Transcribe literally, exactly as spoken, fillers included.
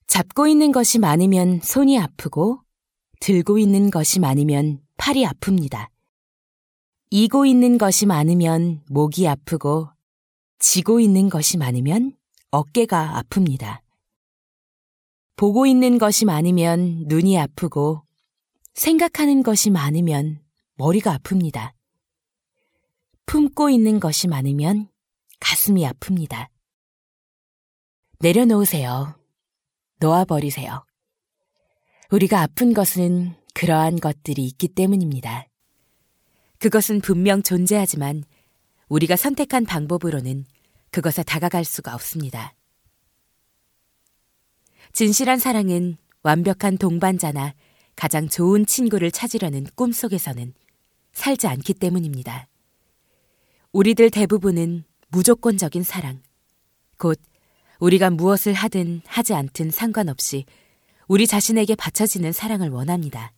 잡고 있는 것이 많으면 손이 아프고 들고 있는 것이 많으면 팔이 아픕니다. 이고 있는 것이 많으면 목이 아프고 지고 있는 것이 많으면 어깨가 아픕니다. 보고 있는 것이 많으면 눈이 아프고 생각하는 것이 많으면 머리가 아픕니다. 품고 있는 것이 많으면 가슴이 아픕니다. 내려놓으세요. 놓아버리세요. 우리가 아픈 것은 그러한 것들이 있기 때문입니다. 그것은 분명 존재하지만 우리가 선택한 방법으로는 그것에 다가갈 수가 없습니다. 진실한 사랑은 완벽한 동반자나 가장 좋은 친구를 찾으려는 꿈속에서는 살지 않기 때문입니다. 우리들 대부분은 무조건적인 사랑, 곧 우리가 무엇을 하든 하지 않든 상관없이 우리 자신에게 바쳐지는 사랑을 원합니다.